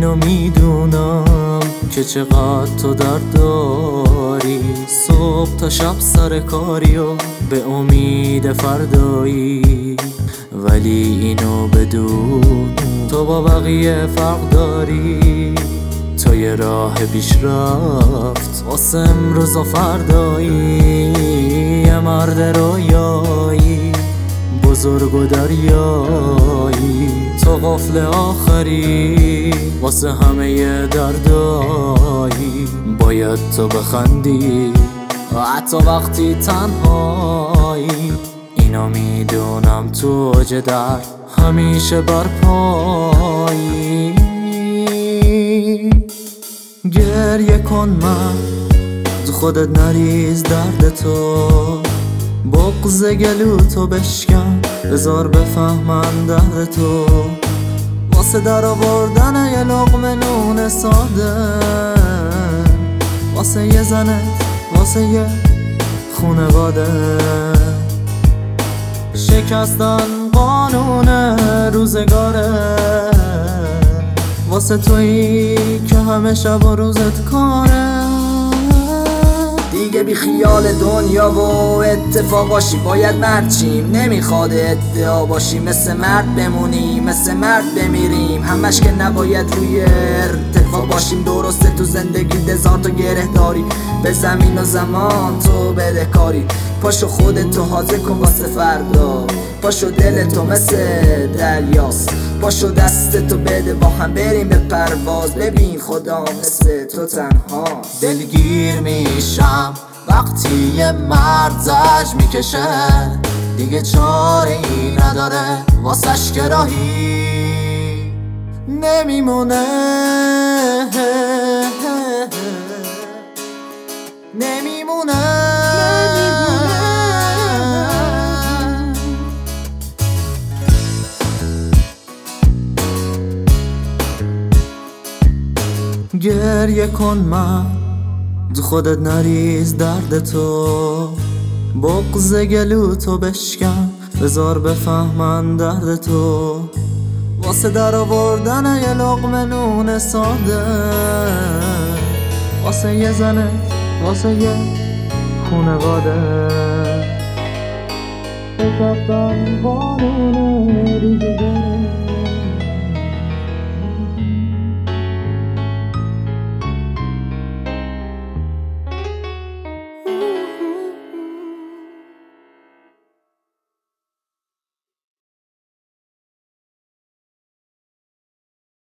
اینو میدونم که چقدر تو درد داری. صبح تا شب سر کاری و به امید فردایی، ولی اینو بدون تو با بقیه فرق داری. تو یه راه پیشرفت واسه امروز و فردایی، یه مرد رویایی بزرگ و دریایی. تو قفل آخری واسه همه دردایی، باید تو بخندی حتی وقتی تنهایی. اینو میدونم تو اوج درد همیشه برپایی. گریه کن من خودت نریز درد تو، بغض گلو تو بشکن بذار بفهمن درد تو. واسه در آوردن یه لقمه نون ساده، واسه یه زنت، واسه یه خونواده. شکستن قانون روزگاره، واسه تویی که همه شب و روزت کاره. دیگه بی خیال دنیا و اتفاق باشی، باید مرد چیم، نمیخواد ادعا باشی. مثل مرد بمونیم مثل مرد بمیریم، همش که نباید روی ارتفاع باشیم. درسته تو زندگی هزار تا گره داری، به زمین و زمان تو بدهکاری. پاشو خودتو حاضر کن واسه فردا، پاشو دلتو مثل دریاست. پاشو دستتو بده با هم بریم به پرواز، ببین خدا مثل تو تنها. دلگیر میشم وقتی یه مرد زج میکشه، دیگه چاره ای نداره واسش که راهی نمیمونه. نمیمونه. گریه کن من خودت نریز درد تو، بغض گلو تو بشکن بذار بفهمن درد تو. واسه در آوردن یه لقمه نون ساده، واسه یه زنت، واسه یه خونواده. شکستن قانون